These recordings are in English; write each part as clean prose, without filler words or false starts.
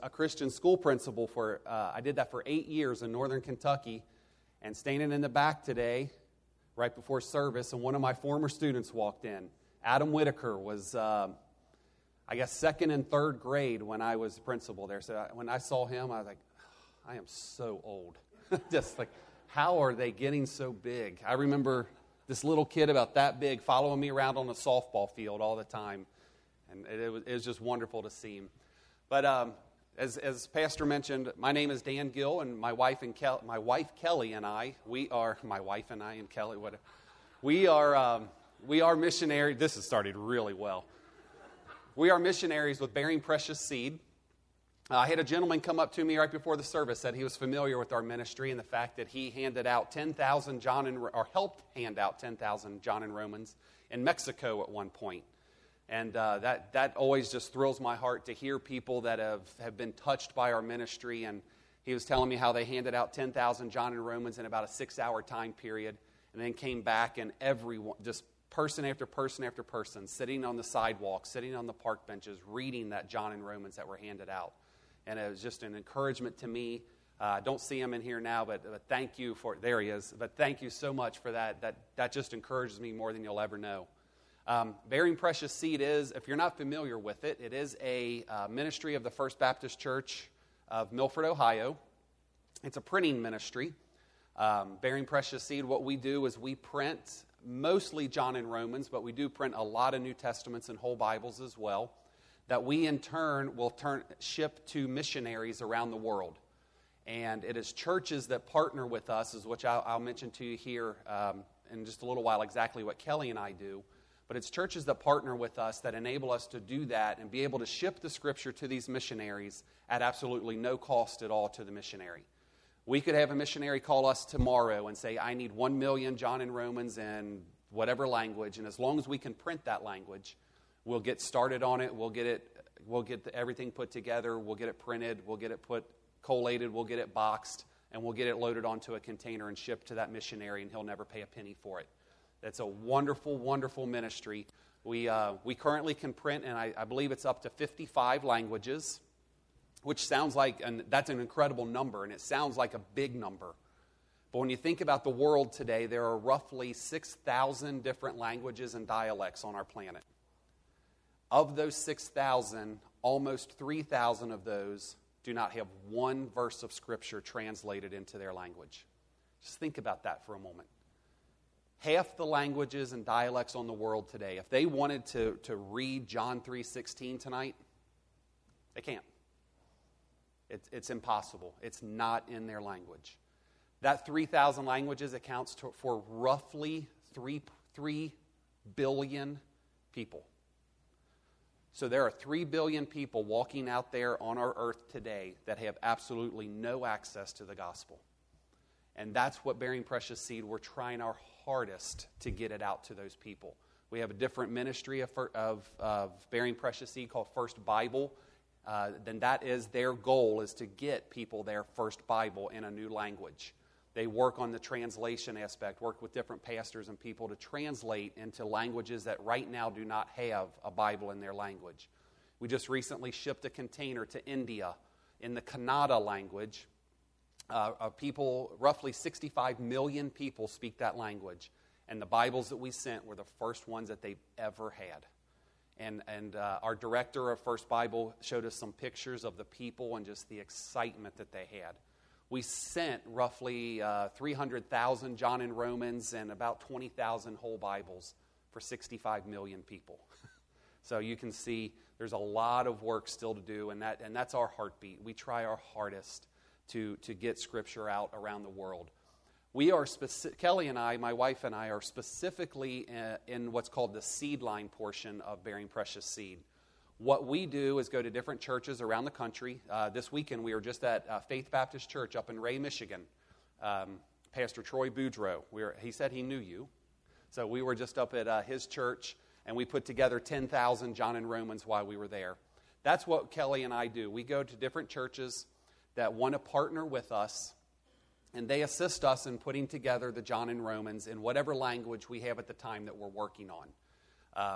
a Christian school principal I did that for 8 years in northern Kentucky, and standing in the back today, right before service, and one of my former students walked in. Adam Whitaker was, second and third grade when I was principal there. So when I saw him, I was like, I am so old. Just like, how are they getting so big? I remember this little kid about that big following me around on the softball field all the time. And it was just wonderful to see him. But as Pastor mentioned, my name is Dan Gill, and my wife Kelly and I, we are missionaries. This has started really well. We are missionaries with Bearing Precious Seed. I had a gentleman come up to me right before the service, said he was familiar with our ministry and the fact that he handed out 10,000 helped hand out 10,000 John and Romans in Mexico at one point. And that always just thrills my heart to hear people that have been touched by our ministry. And he was telling me how they handed out 10,000 John and Romans in about a 6-hour time period, and then came back, and everyone, just person after person after person, sitting on the sidewalk, sitting on the park benches, reading that John and Romans that were handed out. And it was just an encouragement to me. I don't see him in here now, but thank you for, there he is. But thank you so much for that. That just encourages me more than you'll ever know. Bearing Precious Seed is, if you're not familiar with it, it is a ministry of the First Baptist Church of Milford, Ohio. It's a printing ministry. Bearing Precious Seed, what we do is we print mostly John and Romans, but we do print a lot of New Testaments and whole Bibles as well, that we in turn will ship to missionaries around the world. And it is churches that partner with us, which I'll mention to you here in just a little while exactly what Kelly and I do. But it's churches that partner with us that enable us to do that and be able to ship the Scripture to these missionaries at absolutely no cost at all to the missionary. We could have a missionary call us tomorrow and say, I need 1 million John and Romans in whatever language, and as long as we can print that language, we'll get started on it, we'll get everything put together, we'll get it printed, we'll get it collated, we'll get it boxed, and we'll get it loaded onto a container and shipped to that missionary, and he'll never pay a penny for it. That's a wonderful, wonderful ministry. We currently can print, and I believe it's up to 55 languages, which sounds like, and that's an incredible number, and it sounds like a big number. But when you think about the world today, there are roughly 6,000 different languages and dialects on our planet. Of those 6,000, almost 3,000 of those do not have one verse of Scripture translated into their language. Just think about that for a moment. Half the languages and dialects on the world today, if they wanted to read John 3:16 tonight, they can't. It's impossible. It's not in their language. That 3,000 languages accounts for roughly 3 billion people. So there are 3 billion people walking out there on our earth today that have absolutely no access to the gospel. And that's what Bearing Precious Seed, we're trying our hardest to get it out to those people. We have a different ministry of Bearing Precious Seed called First Bible. Then that is their goal, is to get people their first Bible in a new language. They work on the translation aspect, work with different pastors and people to translate into languages that right now do not have a Bible in their language. We just recently shipped a container to India in the Kannada language. People, roughly 65 million people speak that language. And the Bibles that we sent were the first ones that they've ever had. And our director of First Bible showed us some pictures of the people and just the excitement that they had. We sent roughly 300,000 John and Romans and about 20,000 whole Bibles for 65 million people. So you can see there's a lot of work still to do, and that's our heartbeat. We try our hardest to get Scripture out around the world. We are Kelly and I, my wife and I, are specifically in what's called the seed line portion of Bearing Precious Seed. What we do is go to different churches around the country. This weekend we were just at Faith Baptist Church up in Ray, Michigan. Pastor Troy Boudreau, he said he knew you. So we were just up at his church, and we put together 10,000 John and Romans while we were there. That's what Kelly and I do. We go to different churches that want to partner with us, and they assist us in putting together the John and Romans in whatever language we have at the time that we're working on.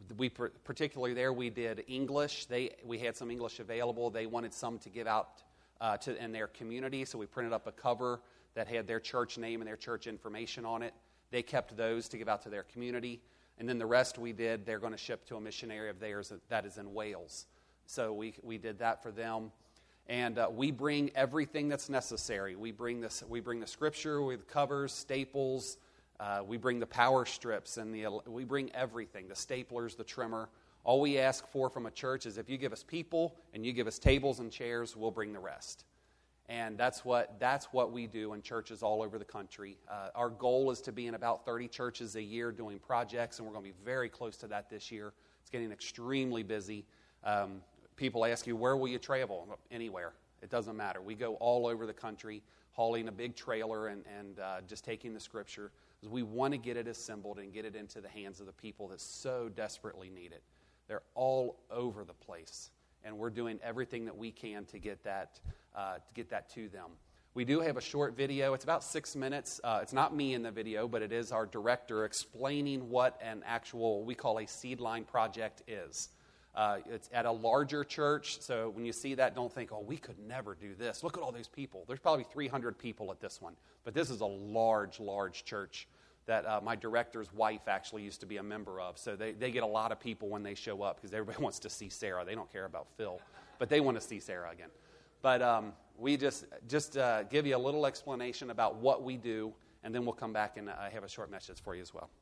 Particularly there, we did English. We had some English available. They wanted some to give out in their community, so we printed up a cover that had their church name and their church information on it. They kept those to give out to their community. And then the rest they're going to ship to a missionary of theirs that is in Wales. So we did that for them. And we bring everything that's necessary. We bring the scripture with covers, staples. We bring the power strips, and we bring everything, the staplers, the trimmer. All we ask for from a church is if you give us people and you give us tables and chairs, we'll bring the rest. And that's what we do in churches all over the country. Our goal is to be in about 30 churches a year doing projects, and we're going to be very close to that this year. It's getting extremely busy. People ask you, where will you travel? Anywhere. It doesn't matter. We go all over the country, hauling a big trailer and just taking the scripture. Because we want to get it assembled and get it into the hands of the people that so desperately need it. They're all over the place, and we're doing everything that we can to get that to them. We do have a short video. It's about 6 minutes. It's not me in the video, but it is our director explaining what an actual, we call a Seedline project is. It's at a larger church, so when you see that, don't think, oh, we could never do this. Look at all those people. There's probably 300 people at this one. But this is a large, large church that my director's wife actually used to be a member of. So they get a lot of people when they show up because everybody wants to see Sarah. They don't care about Phil, but they want to see Sarah again. But we just give you a little explanation about what we do, and then we'll come back and have a short message for you as well.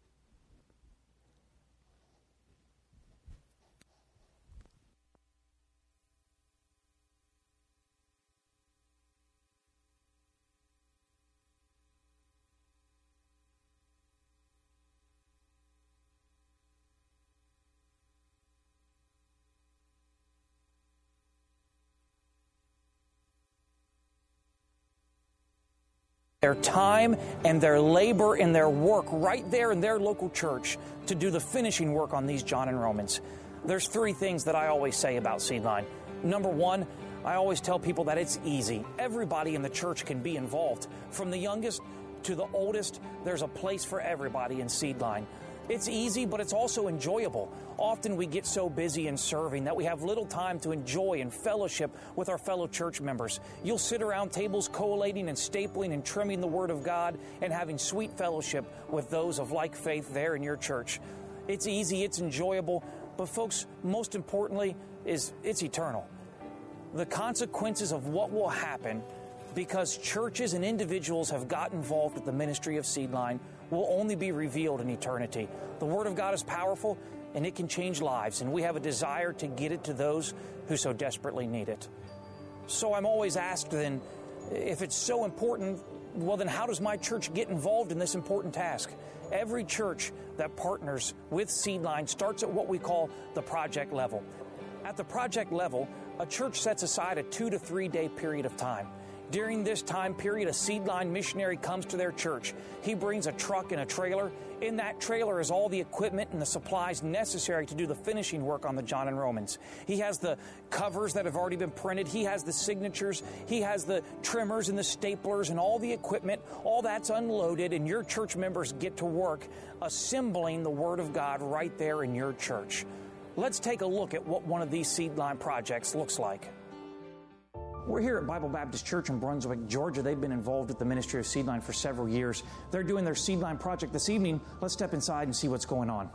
Their time and their labor and their work right there in their local church to do the finishing work on these John and Romans. There's 3 things that I always say about Seedline. Number 1, I always tell people that it's easy. Everybody in the church can be involved. From the youngest to the oldest, there's a place for everybody in Seedline. It's easy, but it's also enjoyable. Often we get so busy in serving that we have little time to enjoy and fellowship with our fellow church members. You'll sit around tables collating and stapling and trimming the Word of God and having sweet fellowship with those of like faith there in your church. It's easy, it's enjoyable, but folks, most importantly, it's eternal. The consequences of what will happen because churches and individuals have got involved with the ministry of Seedline will only be revealed in eternity. The Word of God is powerful, and it can change lives, and we have a desire to get it to those who so desperately need it. So I'm always asked then, if it's so important, well then how does my church get involved in this important task? Every church that partners with Seedline starts at what we call the project level. At the project level, a church sets aside a 2 to 3 day period of time. During this time period, a Seedline missionary comes to their church. He brings a truck and a trailer. In that trailer is all the equipment and the supplies necessary to do the finishing work on the John and Romans. He has the covers that have already been printed. He has the signatures. He has the trimmers and the staplers and all the equipment. All that's unloaded, and your church members get to work assembling the Word of God right there in your church. Let's take a look at what one of these Seedline projects looks like. We're here at Bible Baptist Church in Brunswick, Georgia. They've been involved with the ministry of Seedline for several years. They're doing their Seedline project this evening. Let's step inside and see what's going on.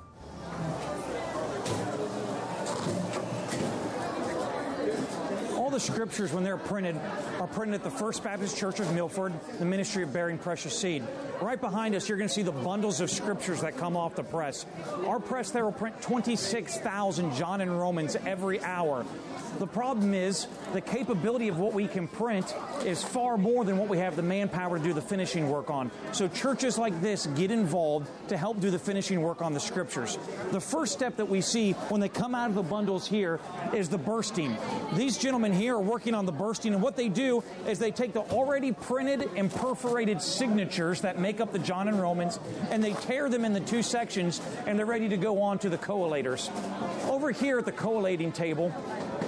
All the scriptures, when they're printed, are printed at the First Baptist Church of Milford, the ministry of bearing precious seed. Right behind us, you're going to see the bundles of scriptures that come off the press. Our press there will print 26,000 John and Romans every hour. The problem is the capability of what we can print is far more than what we have the manpower to do the finishing work on. So churches like this get involved to help do the finishing work on the scriptures. The first step that we see when they come out of the bundles here is the bursting. These gentlemen here are working on the bursting, and what they do is they take the already printed and perforated signatures that make up the John and Romans, and they tear them into 2 sections, and they're ready to go on to the collators. Over here at the collating table,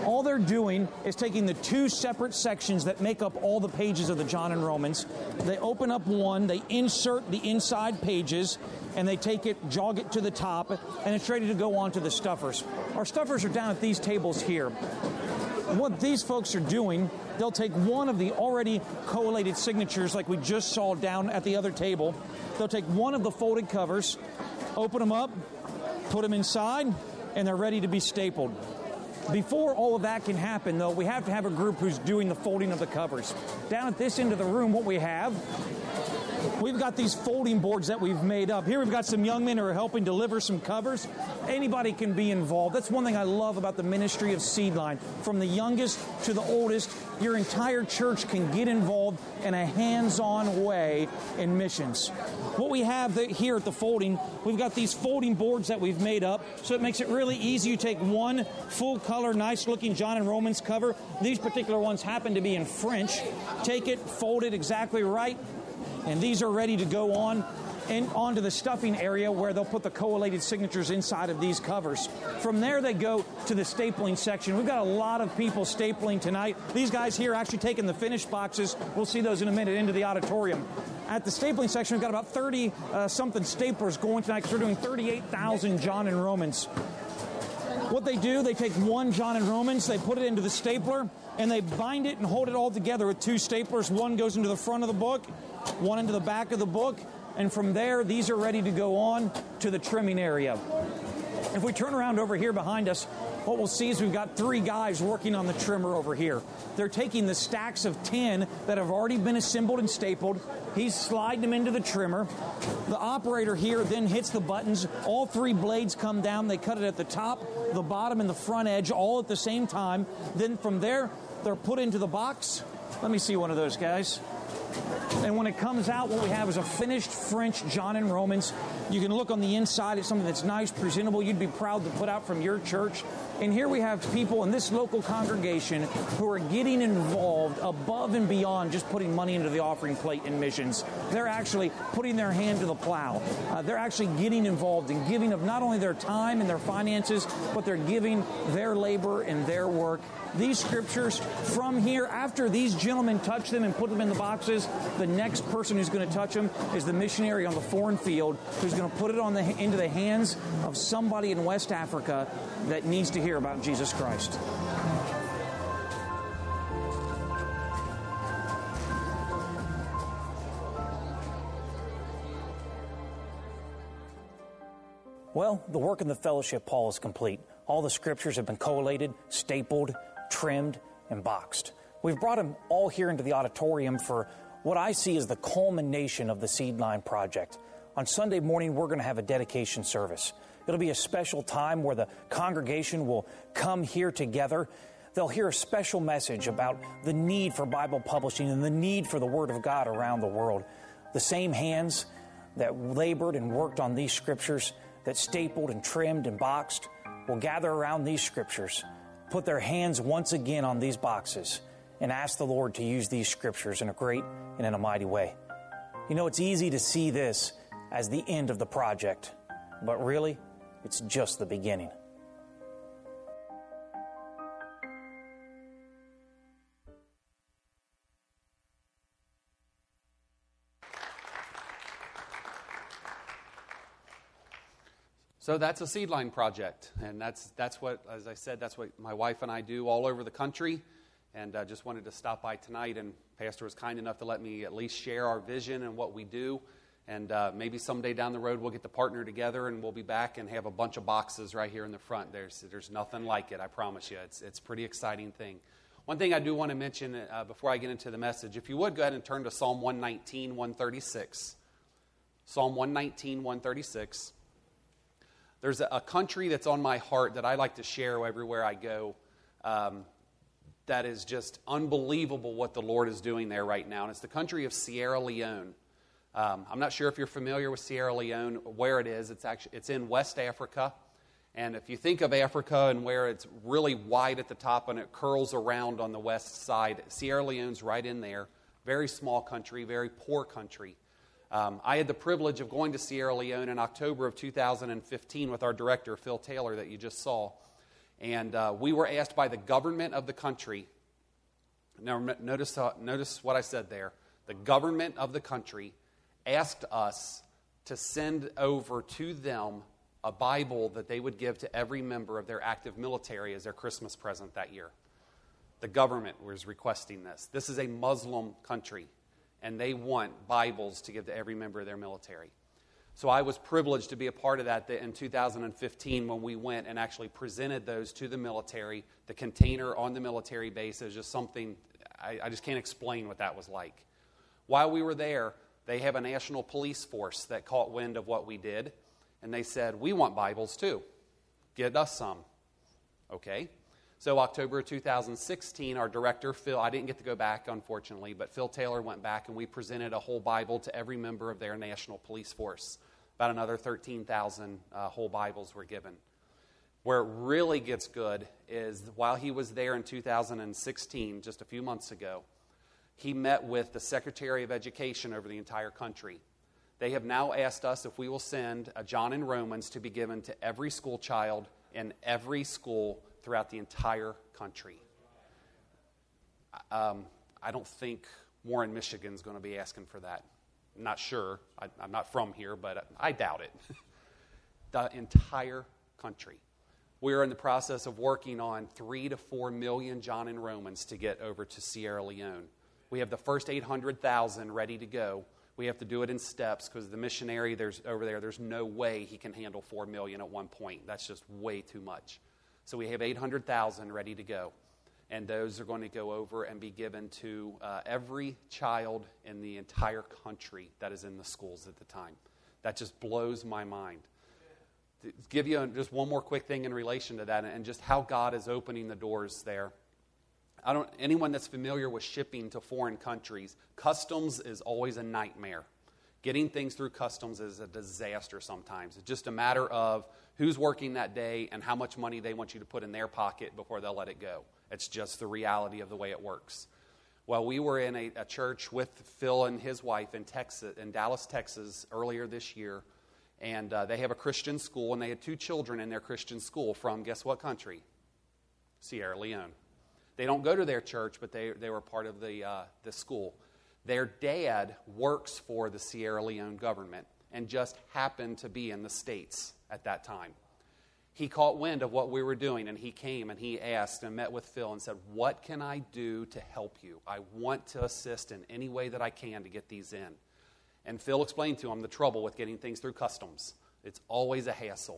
All they're doing is taking the two separate sections that make up all the pages of the John and Romans. They open up one, they insert the inside pages, and they take it, jog it to the top, and it's ready to go on to the stuffers. Our stuffers are down at these tables here. What these folks are doing, they'll take one of the already collated signatures like we just saw down at the other table. They'll take one of the folded covers, open them up, put them inside, and they're ready to be stapled. Before all of that can happen, though, we have to have a group who's doing the folding of the covers. Down at this end of the room, what we have, we've got these folding boards that we've made up. Here we've got some young men who are helping deliver some covers. Anybody can be involved. That's one thing I love about the ministry of Seedline. From the youngest to the oldest, your entire church can get involved in a hands-on way in missions. What we have here at the folding, we've got these folding boards that we've made up, so it makes it really easy. You take one full-color, nice-looking John and Romans cover. These particular ones happen to be in French. Take it, fold it exactly right, and these are ready to go on and onto the stuffing area where they'll put the collated signatures inside of these covers. From there, they go to the stapling section. We've got a lot of people stapling tonight. These guys here are actually taking the finished boxes. We'll see those in a minute into the auditorium. At the stapling section, we've got about 30-something staplers going tonight because we're doing 38,000 John and Romans. What they do, they take one John and Romans, they put it into the stapler, and they bind it and hold it all together with two staplers. One goes into the front of the book, one into the back of the book, and from there, these are ready to go on to the trimming area. If we turn around over here behind us, what we'll see is we've got three guys working on the trimmer over here. They're taking the stacks of 10 that have already been assembled and stapled. He's sliding them into the trimmer. The operator here then hits the buttons. All three blades come down. They cut it at the top, the bottom, and the front edge all at the same time. Then from there, they're put into the box. Let me see one of those guys. And when it comes out, what we have is a finished French John and Romans. You can look on the inside. It's something that's nice, presentable. You'd be proud to put out from your church. And here we have people in this local congregation who are getting involved above and beyond just putting money into the offering plate in missions. They're actually putting their hand to the plow. They're actually getting involved in giving of not only their time and their finances, but they're giving their labor and their work. These scriptures from here, after these gentlemen touch them and put them in the boxes, the next person who's going to touch them is the missionary on the foreign field who's going to put it into the hands of somebody in West Africa that needs to hear about Jesus Christ. Well, the work in the fellowship hall is complete. All the scriptures have been collated, stapled, trimmed, and boxed. We've brought them all here into the auditorium for what I see as the culmination of the Seedline project. On Sunday morning, we're going to have a dedication service. It'll be a special time where the congregation will come here together. They'll hear a special message about the need for Bible publishing and the need for the Word of God around the world. The same hands that labored and worked on these scriptures, that stapled and trimmed and boxed, will gather around these scriptures, put their hands once again on these boxes, and ask the Lord to use these scriptures in a great and in a mighty way. You know, it's easy to see this as the end of the project, but really, it's just the beginning. So that's a Seedline project, and that's what, as I said, that's what my wife and I do all over the country, and I just wanted to stop by tonight, and Pastor was kind enough to let me at least share our vision and what we do, and maybe someday down the road we'll get to partner together, and we'll be back and have a bunch of boxes right here in the front. There's nothing like it, I promise you. It's a pretty exciting thing. One thing I do want to mention before I get into the message, if you would, go ahead and turn to Psalm 119, 136. Psalm 119, 136. There's a country that's on my heart that I like to share everywhere I go that is just unbelievable what the Lord is doing there right now. And it's the country of Sierra Leone. I'm not sure if you're familiar with Sierra Leone, where it is. It's in West Africa. And if you think of Africa and where it's really wide at the top and it curls around on the west side, Sierra Leone's right in there. Very small country, very poor country. I had the privilege of going to Sierra Leone in October of 2015 with our director, Phil Taylor, that you just saw. And we were asked by the government of the country. Now, notice what I said there. The government of the country asked us to send over to them a Bible that they would give to every member of their active military as their Christmas present that year. The government was requesting this. This is a Muslim country, and they want Bibles to give to every member of their military. So I was privileged to be a part of that in 2015 when we went and actually presented those to the military. The container on the military base is just something, I just can't explain what that was like. While we were there, they have a national police force that caught wind of what we did, and they said, we want Bibles too. Get us some. Okay. So October 2016, our director, Phil, I didn't get to go back, unfortunately, but Phil Taylor went back and we presented a whole Bible to every member of their national police force. About another 13,000 whole Bibles were given. Where it really gets good is while he was there in 2016, just a few months ago, he met with the Secretary of Education over the entire country. They have now asked us if we will send a John and Romans to be given to every school child in every school throughout the entire country. I don't think Warren, Michigan is going to be asking for that. I'm not sure. I'm not from here, but I doubt it. The entire country. We're in the process of working on 3 to 4 million John and Romans to get over to Sierra Leone. We have the first 800,000 ready to go. We have to do it in steps because the missionary there's no way he can handle 4 million at one point. That's just way too much. So we have 800,000 ready to go. And those are going to go over and be given to every child in the entire country that is in the schools at the time. That just blows my mind. To give you just one more quick thing in relation to that and just how God is opening the doors there. Anyone that's familiar with shipping to foreign countries, customs is always a nightmare. Getting things through customs is a disaster sometimes. It's just a matter of who's working that day and how much money they want you to put in their pocket before they'll let it go. It's just the reality of the way it works. Well, we were in a church with Phil and his wife in Dallas, Texas, earlier this year. And they have a Christian school, and they had 2 children in their Christian school from, guess what country? Sierra Leone. They don't go to their church, but they were part of the school. Their dad works for the Sierra Leone government and just happened to be in the States at that time. He caught wind of what we were doing, and he came and he asked and met with Phil and said, what can I do to help you? I want to assist in any way that I can to get these in. And Phil explained to him the trouble with getting things through customs. It's always a hassle.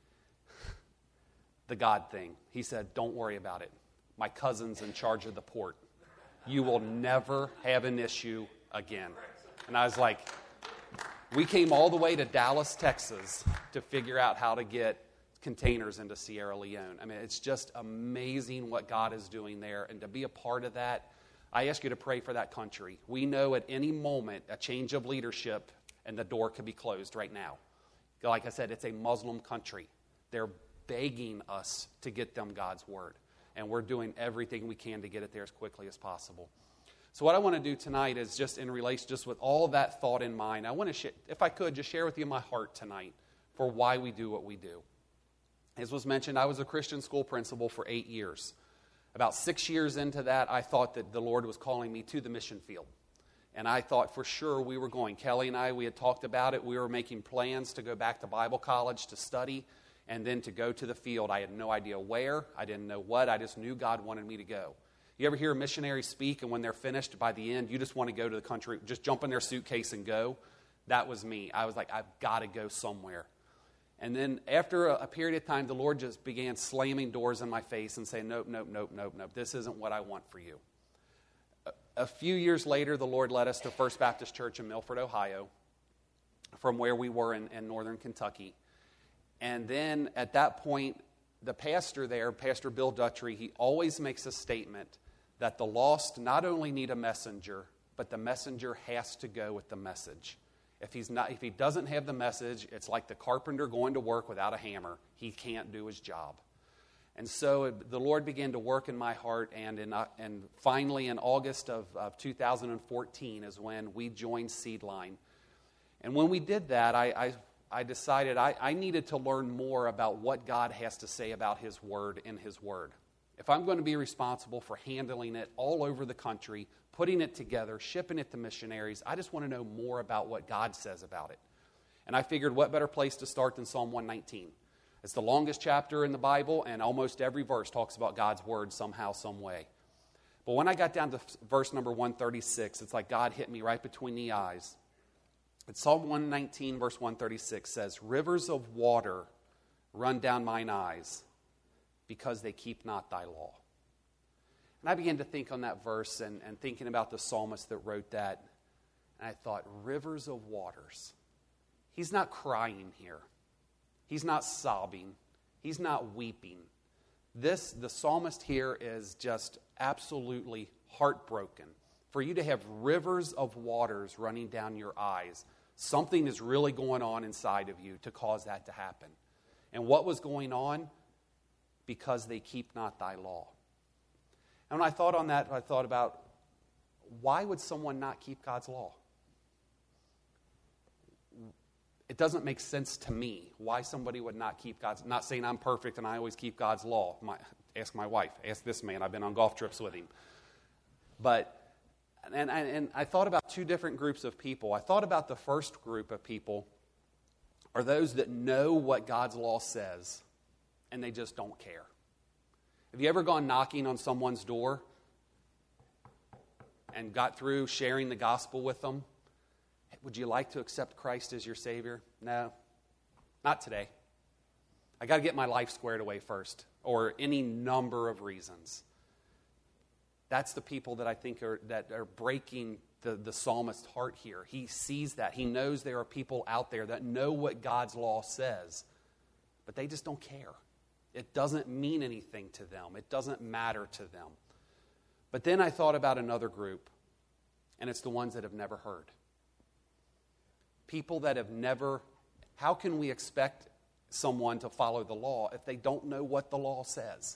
The God thing. He said, don't worry about it. My cousin's in charge of the port. You will never have an issue again. And I was like, we came all the way to Dallas, Texas to figure out how to get containers into Sierra Leone. I mean, it's just amazing what God is doing there. And to be a part of that, I ask you to pray for that country. We know at any moment a change of leadership and the door could be closed right now. Like I said, it's a Muslim country. They're begging us to get them God's word. And we're doing everything we can to get it there as quickly as possible. So what I want to do tonight is just in relation, just with all of that thought in mind, I want to, if I could, just share with you my heart tonight for why we do what we do. As was mentioned, I was a Christian school principal for 8 years. About 6 years into that, I thought that the Lord was calling me to the mission field. And I thought for sure we were going. Kelly and I, we had talked about it. We were making plans to go back to Bible college to study and then to go to the field. I had no idea where. I didn't know what. I just knew God wanted me to go. You ever hear a missionary speak and when they're finished, by the end, you just want to go to the country, just jump in their suitcase and go? That was me. I was like, I've got to go somewhere. And then after a period of time, the Lord just began slamming doors in my face and saying, nope, nope, nope, nope, nope. This isn't what I want for you. A few years later, the Lord led us to First Baptist Church in Milford, Ohio, from where we were in northern Kentucky. And then at that point, the pastor there, Pastor Bill Dutry, he always makes a statement that the lost not only need a messenger, but the messenger has to go with the message. If he doesn't have the message, it's like the carpenter going to work without a hammer. He can't do his job. And so the Lord began to work in my heart, and finally in August of 2014 is when we joined Seedline. And when we did that, I I decided I needed to learn more about what God has to say about His Word in His Word. If I'm going to be responsible for handling it all over the country, putting it together, shipping it to missionaries, I just want to know more about what God says about it. And I figured what better place to start than Psalm 119. It's the longest chapter in the Bible, and almost every verse talks about God's Word somehow, some way. But when I got down to verse number 136, it's like God hit me right between the eyes. And Psalm 119, verse 136 says, "Rivers of water run down mine eyes, because they keep not thy law." And I began to think on that verse and thinking about the psalmist that wrote that. And I thought, rivers of waters. He's not crying here. He's not sobbing. He's not weeping. The psalmist here is just absolutely heartbroken. For you to have rivers of waters running down your eyes, something is really going on inside of you to cause that to happen. And what was going on? Because they keep not thy law. And when I thought on that, I thought about, why would someone not keep God's law? It doesn't make sense to me why somebody would not keep God's. Not saying I'm perfect and I always keep God's law. Ask my wife. Ask this man. I've been on golf trips with him. And I thought about two different groups of people. I thought about the first group of people are those that know what God's law says, and they just don't care. Have you ever gone knocking on someone's door and got through sharing the gospel with them? Would you like to accept Christ as your Savior? No, not today. I got to get my life squared away first, or any number of reasons. That's the people that I think are breaking the psalmist's heart here. He sees that. He knows there are people out there that know what God's law says, but they just don't care. It doesn't mean anything to them. It doesn't matter to them. But then I thought about another group, and it's the ones that have never heard. People that have never, how can we expect someone to follow the law if they don't know what the law says?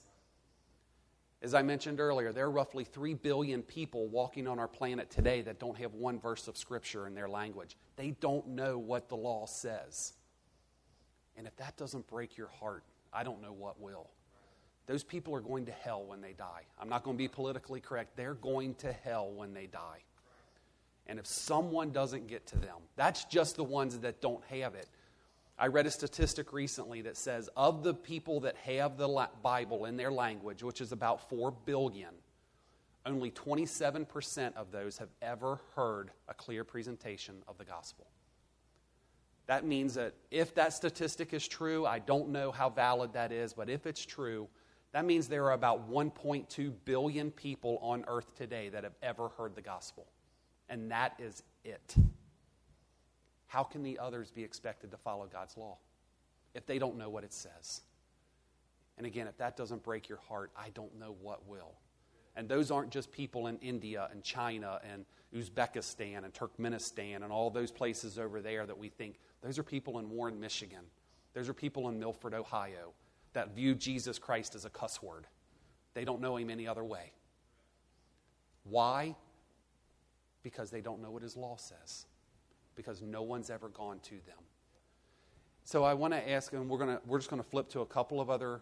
As I mentioned earlier, there are roughly 3 billion people walking on our planet today that don't have one verse of Scripture in their language. They don't know what the law says. And if that doesn't break your heart, I don't know what will. Those people are going to hell when they die. I'm not going to be politically correct. They're going to hell when they die. And if someone doesn't get to them, that's just the ones that don't have it. I read a statistic recently that says of the people that have the Bible in their language, which is about 4 billion, only 27% of those have ever heard a clear presentation of the gospel. That means that if that statistic is true, I don't know how valid that is, but if it's true, that means there are about 1.2 billion people on earth today that have ever heard the gospel. And that is it. How can the others be expected to follow God's law if they don't know what it says? And again, if that doesn't break your heart, I don't know what will. And those aren't just people in India and China and Uzbekistan and Turkmenistan and all those places over there that we think. Those are people in Warren, Michigan. Those are people in Milford, Ohio that view Jesus Christ as a cuss word. They don't know Him any other way. Why? Because they don't know what His law says. Because no one's ever gone to them. So I want to ask, and we're just going to flip to a couple of other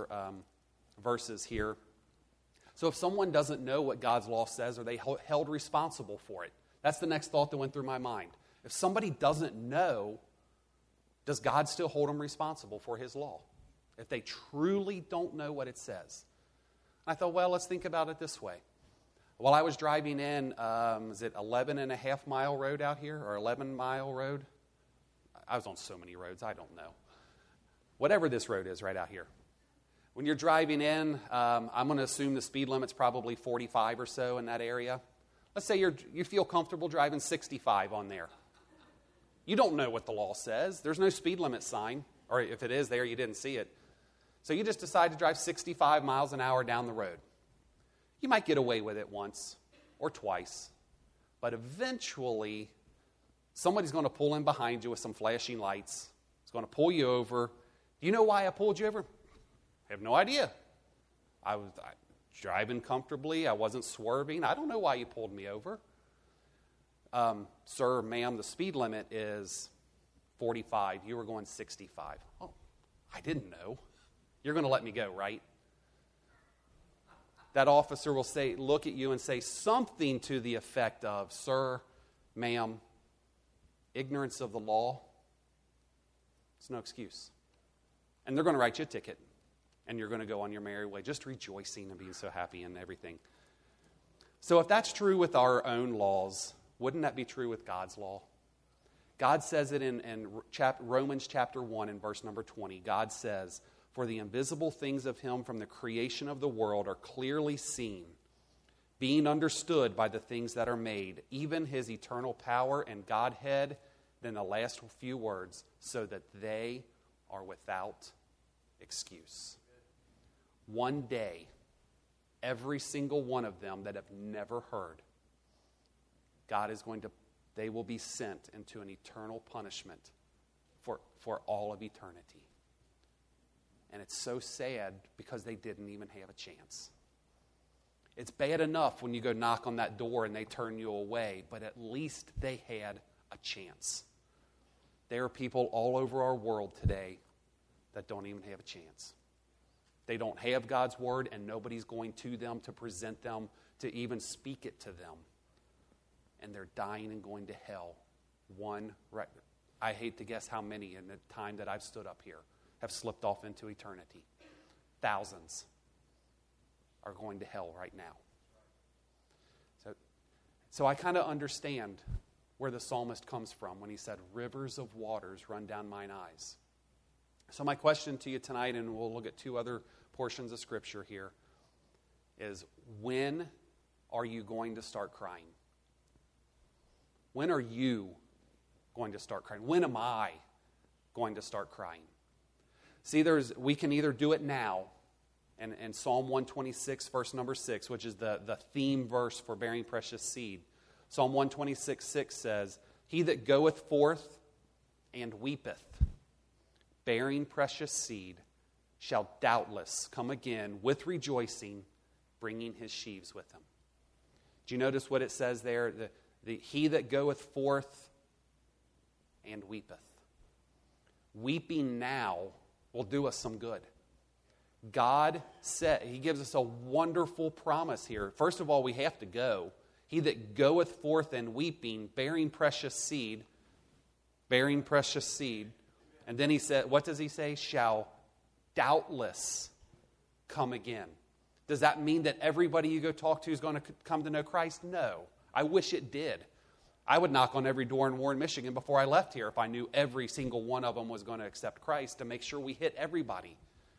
verses here. So if someone doesn't know what God's law says, are they held responsible for it? That's the next thought that went through my mind. If somebody doesn't know, does God still hold them responsible for His law? If they truly don't know what it says. I thought, well, let's think about it this way. While I was driving in, is it 11.5-mile road out here, or 11-mile road? I was on so many roads, I don't know. Whatever this road is right out here. When you're driving in, I'm going to assume the speed limit's probably 45 or so in that area. Let's say you feel comfortable driving 65 on there. You don't know what the law says. There's no speed limit sign, or if it is there, you didn't see it. So you just decide to drive 65 miles an hour down the road. You might get away with it once or twice, but eventually somebody's going to pull in behind you with some flashing lights. It's going to pull you over. Do you know why I pulled you over? I have no idea. I was driving comfortably. I wasn't swerving. I don't know why you pulled me over. Sir, ma'am, the speed limit is 45. You were going 65. Oh, I didn't know. You're going to let me go, right? That officer will look at you and say something to the effect of, sir, ma'am, ignorance of the law, it's no excuse. And they're going to write you a ticket, and you're going to go on your merry way, just rejoicing and being so happy and everything. So if that's true with our own laws, wouldn't that be true with God's law? God says it in Romans chapter 1 and verse number 20. God says, "For the invisible things of him from the creation of the world are clearly seen, being understood by the things that are made, even his eternal power and Godhead," then the last few words, "so that they are without excuse." One day, every single one of them that have never heard, they will be sent into an eternal punishment for all of eternity. And it's so sad because they didn't even have a chance. It's bad enough when you go knock on that door and they turn you away, but at least they had a chance. There are people all over our world today that don't even have a chance. They don't have God's word, and nobody's going to them to present them, to even speak it to them. And they're dying and going to hell. I hate to guess how many in the time that I've stood up here have slipped off into eternity. Thousands are going to hell right now. So I kind of understand where the psalmist comes from when he said, "Rivers of waters run down mine eyes." So my question to you tonight, and we'll look at two other portions of Scripture here, is when are you going to start crying? When are you going to start crying? When am I going to start crying? See, we can either do it now, and Psalm 126, verse number 6, which is the theme verse for bearing precious seed. Psalm 126:6 says, "He that goeth forth and weepeth, bearing precious seed, shall doubtless come again with rejoicing, bringing his sheaves with him." Do you notice what it says there? He that goeth forth and weepeth. Weeping now will do us some good. God said, he gives us a wonderful promise here. First of all, we have to go. He that goeth forth and weeping, bearing precious seed. And then he said, what does he say? Shall doubtless come again. Does that mean that everybody you go talk to is going to come to know Christ? No. I wish it did. I would knock on every door in Warren, Michigan before I left here if I knew every single one of them was going to accept Christ, to make sure we hit everybody.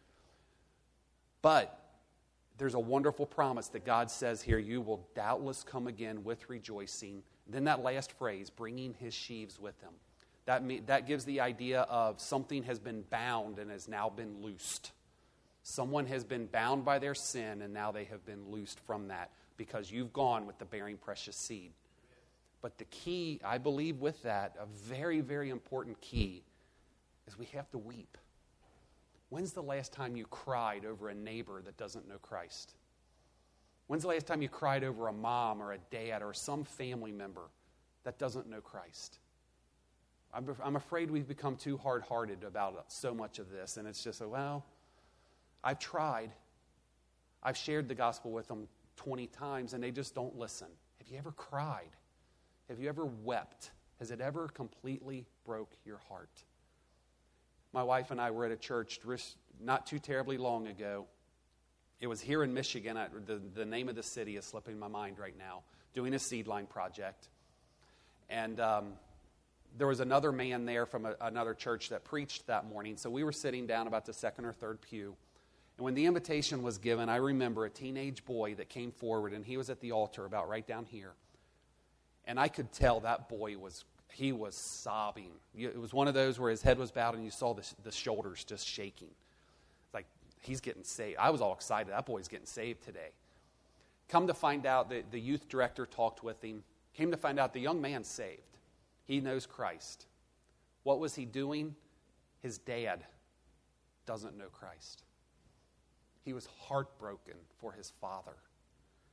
But there's a wonderful promise that God says here, you will doubtless come again with rejoicing. Then that last phrase, bringing his sheaves with him. That gives the idea of something has been bound and has now been loosed. Someone has been bound by their sin, and now they have been loosed from that because you've gone with the bearing precious seed. But the key, I believe with that, a very, very important key, is we have to weep. When's the last time you cried over a neighbor that doesn't know Christ? When's the last time you cried over a mom or a dad or some family member that doesn't know Christ? I'm afraid we've become too hard-hearted about so much of this, and it's just, well, I've tried. I've shared the gospel with them 20 times, and they just don't listen. Have you ever cried? Have you ever wept? Has it ever completely broke your heart? My wife and I were at a church not too terribly long ago. It was here in Michigan. The name of the city is slipping my mind right now. Doing a Seedline project. And there was another man there from another church that preached that morning. So we were sitting down about the second or third pew. And when the invitation was given, I remember a teenage boy that came forward, and he was at the altar about right down here. And I could tell that boy was sobbing. It was one of those where his head was bowed and you saw the shoulders just shaking. Like, he's getting saved. I was all excited. That boy's getting saved today. Come to find out, the youth director talked with him. Came to find out the young man's saved. He knows Christ. What was he doing? His dad doesn't know Christ. He was heartbroken for his father.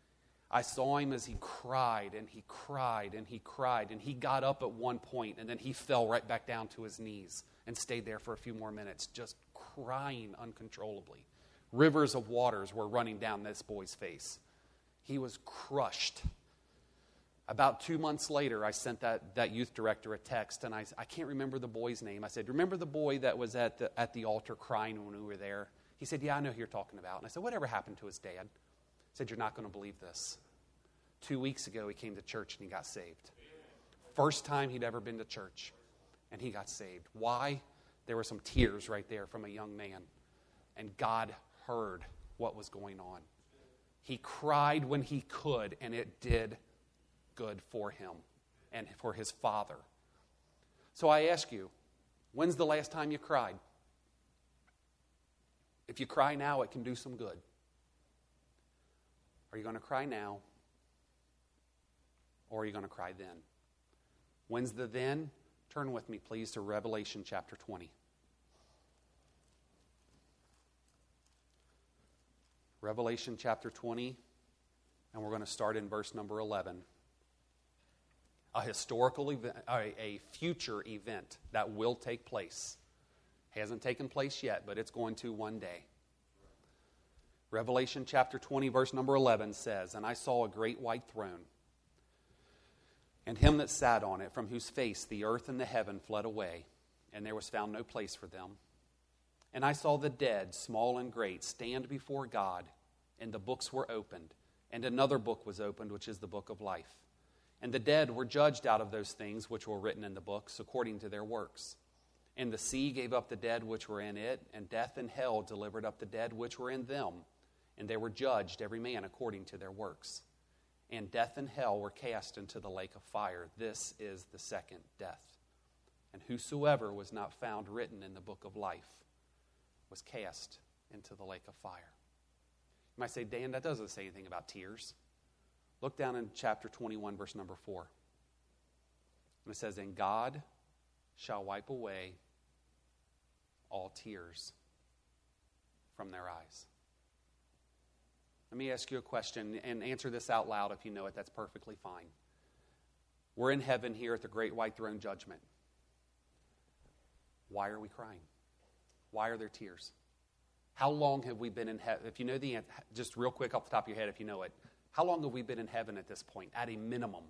I saw him as he cried and he cried and he cried, and he got up at one point and then he fell right back down to his knees and stayed there for a few more minutes, just crying uncontrollably. Rivers of waters were running down this boy's face. He was crushed. About 2 months later, I sent that youth director a text, and I can't remember the boy's name. I said, remember the boy that was at the altar crying when we were there? He said, yeah, I know who you're talking about. And I said, whatever happened to his dad? He said, you're not going to believe this. 2 weeks ago, he came to church and he got saved. First time he'd ever been to church, and he got saved. Why? There were some tears right there from a young man, and God heard what was going on. He cried when he could, and it did good for him and for his father. So I ask you, when's the last time you cried? If you cry now, it can do some good. Are you going to cry now? Or are you going to cry then? When's the then? Turn with me, please, to Revelation chapter 20. Revelation chapter 20, and we're going to start in verse number 11. A historical event, a future event that will take place. Hasn't taken place yet, but it's going to one day. Revelation chapter 20, verse number 11 says, And I saw a great white throne, and him that sat on it, from whose face the earth and the heaven fled away, and there was found no place for them. And I saw the dead, small and great, stand before God, and the books were opened. And another book was opened, which is the book of life. And the dead were judged out of those things which were written in the books, according to their works. And the sea gave up the dead which were in it, and death and hell delivered up the dead which were in them. And they were judged, every man according to their works. And death and hell were cast into the lake of fire. This is the second death. And whosoever was not found written in the book of life was cast into the lake of fire. You might say, Dan, that doesn't say anything about tears. Look down in chapter 21, verse number 4. And it says, And God shall wipe away all tears from their eyes. Let me ask you a question, and answer this out loud. If you know it, that's perfectly fine. We're in heaven here at the great white throne judgment. Why are we crying? Why are there tears? How long have we been in heaven? If you know the answer, just real quick off the top of your head, if you know it, how long have we been in heaven at this point? At a minimum,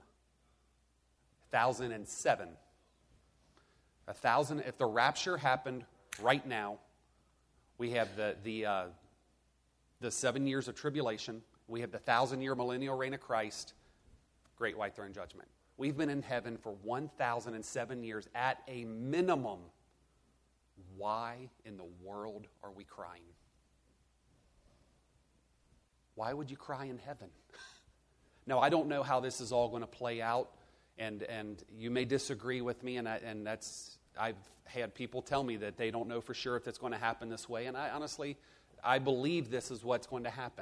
1,007. 1,000. If the rapture happened right now, we have the 7 years of tribulation. We have the 1,000-year millennial reign of Christ. Great white throne judgment. We've been in heaven for 1,007 years at a minimum. Why in the world are we crying? Why would you cry in heaven? Now, I don't know how this is all going to play out, and you may disagree with me, and that's I've had people tell me that they don't know for sure if it's going to happen this way, and I believe this is what's going to happen.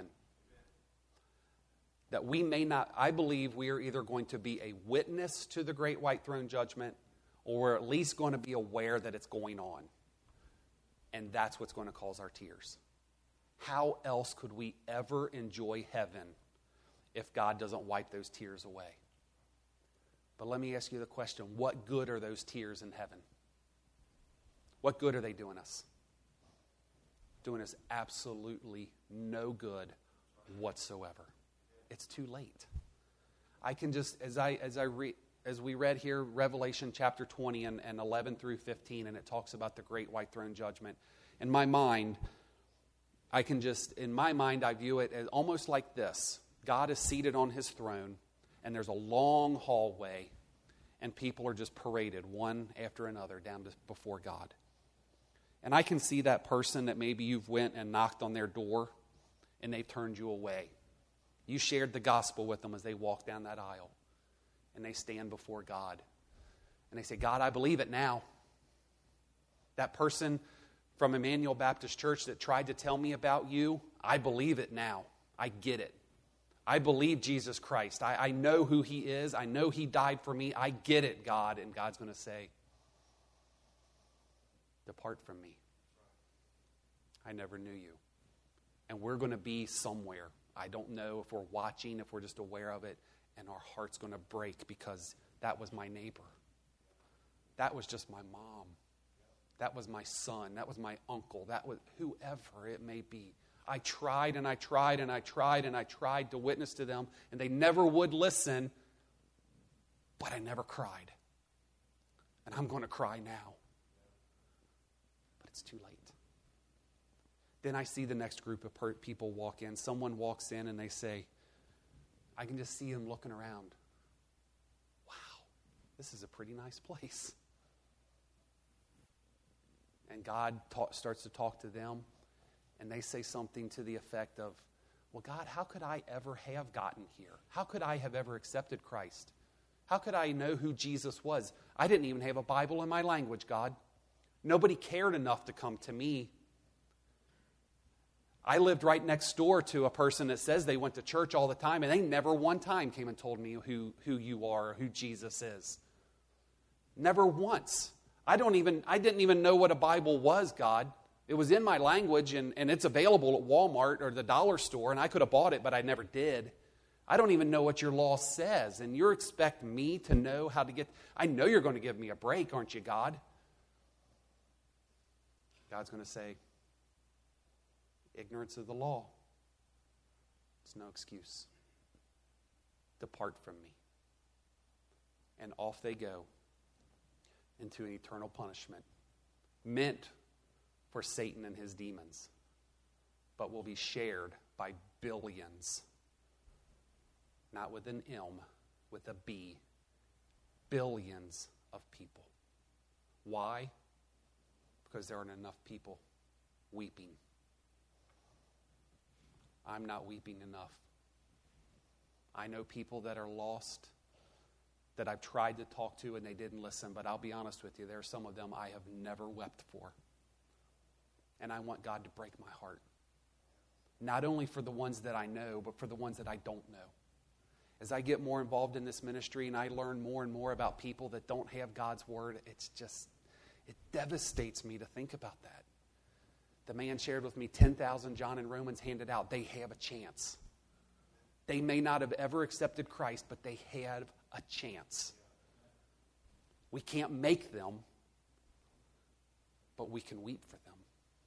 That we may not, I believe we are either going to be a witness to the great white throne judgment, or we're at least going to be aware that it's going on. And that's what's going to cause our tears. How else could we ever enjoy heaven if God doesn't wipe those tears away? But let me ask you the question, what good are those tears in heaven? What good are they doing us? Doing us absolutely no good whatsoever. It's too late. I can just, as we read here, Revelation chapter 20 and 11 through 15, and it talks about the great white throne judgment. In my mind, I view it as almost like this. God is seated on his throne, and there's a long hallway, and people are just paraded one after another down before God. And I can see that person that maybe you've went and knocked on their door, and they've turned you away. You shared the gospel with them as they walk down that aisle. And they stand before God. And they say, God, I believe it now. That person from Emmanuel Baptist Church that tried to tell me about you, I believe it now. I get it. I believe Jesus Christ. I know who he is. I know he died for me. I get it, God. And God's going to say, depart from me. I never knew you. And we're going to be somewhere I don't know if we're watching, if we're just aware of it, and our heart's going to break because that was my neighbor. That was just my mom. That was my son. That was my uncle. That was whoever it may be. I tried and I tried and I tried and I tried to witness to them, and they never would listen, but I never cried. And I'm going to cry now. But it's too late. Then I see the next group of people walk in. Someone walks in and they say, I can just see them looking around. Wow, this is a pretty nice place. And God starts to talk to them, and they say something to the effect of, well, God, how could I ever have gotten here? How could I have ever accepted Christ? How could I know who Jesus was? I didn't even have a Bible in my language, God. Nobody cared enough to come to me. I lived right next door to a person that says they went to church all the time, and they never one time came and told me who you are or who Jesus is. Never once. I didn't even know what a Bible was, God. It was in my language, and it's available at Walmart or the dollar store, and I could have bought it, but I never did. I don't even know what your law says, and you expect me to know how to get... I know you're going to give me a break, aren't you, God? God's going to say, ignorance of the law, it's no excuse. Depart from me. And off they go into an eternal punishment, meant for Satan and his demons, but will be shared by billions. Not with an M, with a B. Billions of people. Why? Because there aren't enough people weeping. I'm not weeping enough. I know people that are lost that I've tried to talk to and they didn't listen, but I'll be honest with you, there are some of them I have never wept for. And I want God to break my heart. Not only for the ones that I know, but for the ones that I don't know. As I get more involved in this ministry and I learn more and more about people that don't have God's word, it devastates me to think about that. The man shared with me 10,000 John and Romans handed out. They have a chance. They may not have ever accepted Christ, but they have a chance. We can't make them, but we can weep for them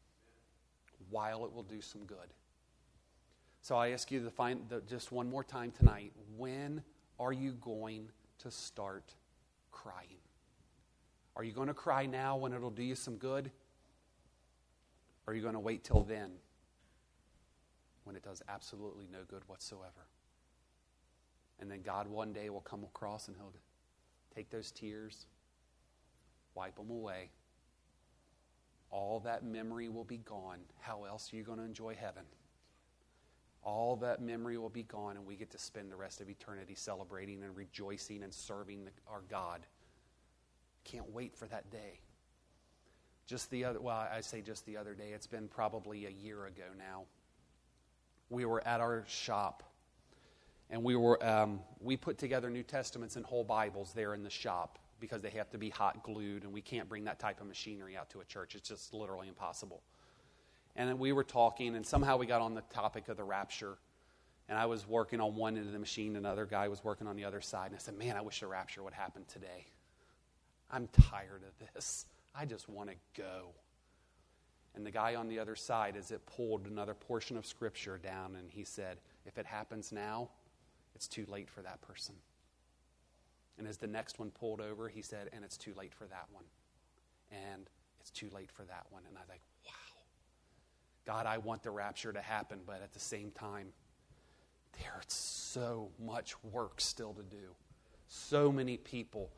while it will do some good. So I ask you to find just one more time tonight, when are you going to start crying? Are you going to cry now when it'll do you some good? Or are you going to wait till then when it does absolutely no good whatsoever? And then God one day will come across and he'll take those tears, wipe them away. All that memory will be gone. How else are you going to enjoy heaven? All that memory will be gone, and we get to spend the rest of eternity celebrating and rejoicing and serving our God. Can't wait for that day. Just the other day, it's been probably a year ago now. We were at our shop, and we put together New Testaments and whole Bibles there in the shop because they have to be hot glued, and we can't bring that type of machinery out to a church. It's just literally impossible. And then we were talking, and somehow we got on the topic of the rapture. And I was working on one end of the machine, and another guy was working on the other side. And I said, man, I wish the rapture would happen today. I'm tired of this. I just want to go. And the guy on the other side, as it pulled another portion of Scripture down, and he said, if it happens now, it's too late for that person. And as the next one pulled over, he said, and it's too late for that one. And it's too late for that one. And I was like, wow. God, I want the rapture to happen, but at the same time, there's so much work still to do. So many people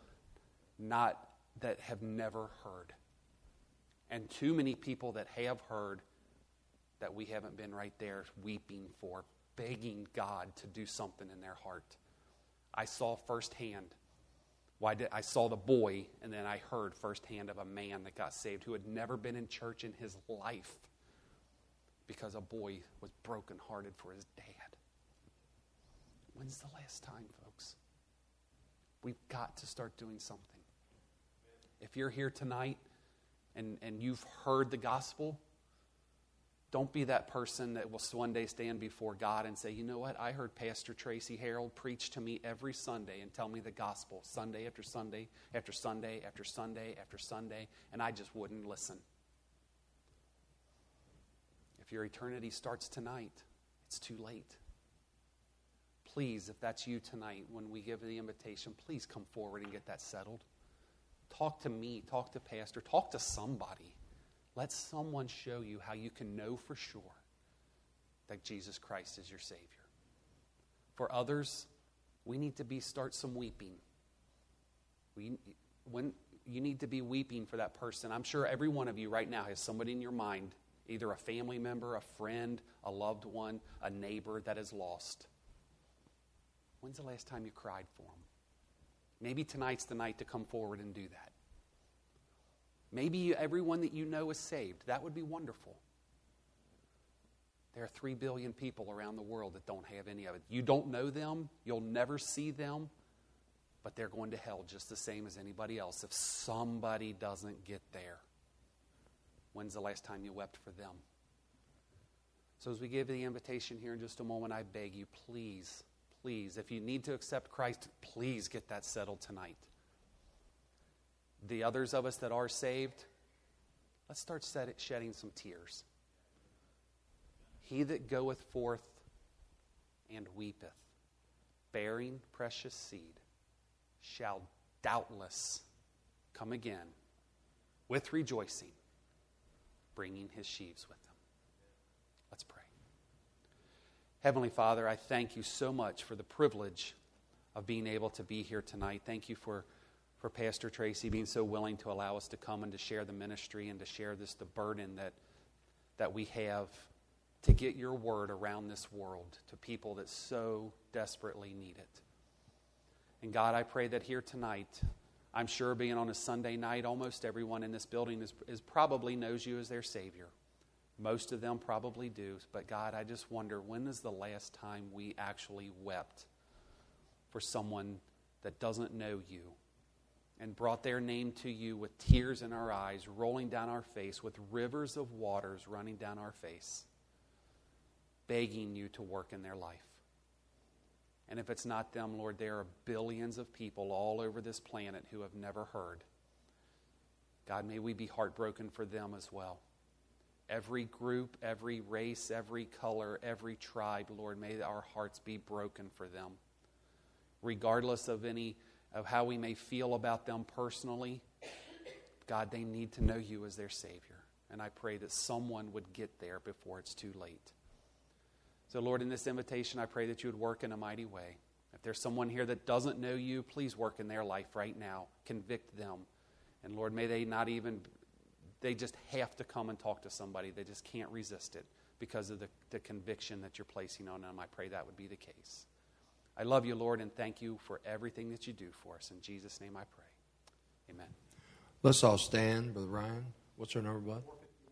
that have never heard. And too many people that have heard that we haven't been right there weeping for, begging God to do something in their heart. I saw firsthand. I saw the boy, and then I heard firsthand of a man that got saved who had never been in church in his life because a boy was brokenhearted for his dad. When's the last time, folks? We've got to start doing something. If you're here tonight and you've heard the gospel, Don't be that person that will one day stand before God and say, you know what, I heard Pastor Tracy Harold preach to me every Sunday and tell me the gospel Sunday after Sunday after Sunday after Sunday after Sunday, and I just wouldn't listen. If your eternity starts tonight, it's too late. Please, if that's you tonight, when we give the invitation, please come forward and get that settled. Talk to me, talk to Pastor, talk to somebody. Let someone show you how you can know for sure that Jesus Christ is your Savior. For others, we need to start some weeping. When you need to be weeping for that person. I'm sure every one of you right now has somebody in your mind, either a family member, a friend, a loved one, a neighbor that is lost. When's the last time you cried for them? Maybe tonight's the night to come forward and do that. Maybe everyone that you know is saved. That would be wonderful. There are 3 billion people around the world that don't have any of it. You don't know them. You'll never see them. But they're going to hell just the same as anybody else if somebody doesn't get there. When's the last time you wept for them? So as we give the invitation here in just a moment, I beg you, please, if you need to accept Christ, please get that settled tonight. The others of us that are saved, let's start shedding some tears. He that goeth forth and weepeth, bearing precious seed, shall doubtless come again with rejoicing, bringing his sheaves with them. Let's pray. Heavenly Father, I thank you so much for the privilege of being able to be here tonight. Thank you for Pastor Tracy being so willing to allow us to come and to share the ministry and to share the burden that we have to get your word around this world to people that so desperately need it. And God, I pray that here tonight, I'm sure being on a Sunday night, almost everyone in this building is probably knows you as their Savior. Most of them probably do. But God, I just wonder, when is the last time we actually wept for someone that doesn't know you and brought their name to you with tears in our eyes, rolling down our face, with rivers of waters running down our face, begging you to work in their life? And if it's not them, Lord, there are billions of people all over this planet who have never heard. God, may we be heartbroken for them as well. Every group, every race, every color, every tribe, Lord, may our hearts be broken for them. Regardless of how we may feel about them personally, God, they need to know you as their Savior. And I pray that someone would get there before it's too late. So, Lord, in this invitation, I pray that you would work in a mighty way. If there's someone here that doesn't know you, please work in their life right now. Convict them. And, Lord, may they just have to come and talk to somebody. They just can't resist it because of the conviction that you're placing on them. I pray that would be the case. I love you, Lord, and thank you for everything that you do for us. In Jesus' name I pray. Amen. Let's all stand, Brother Ryan. What's our number, bud?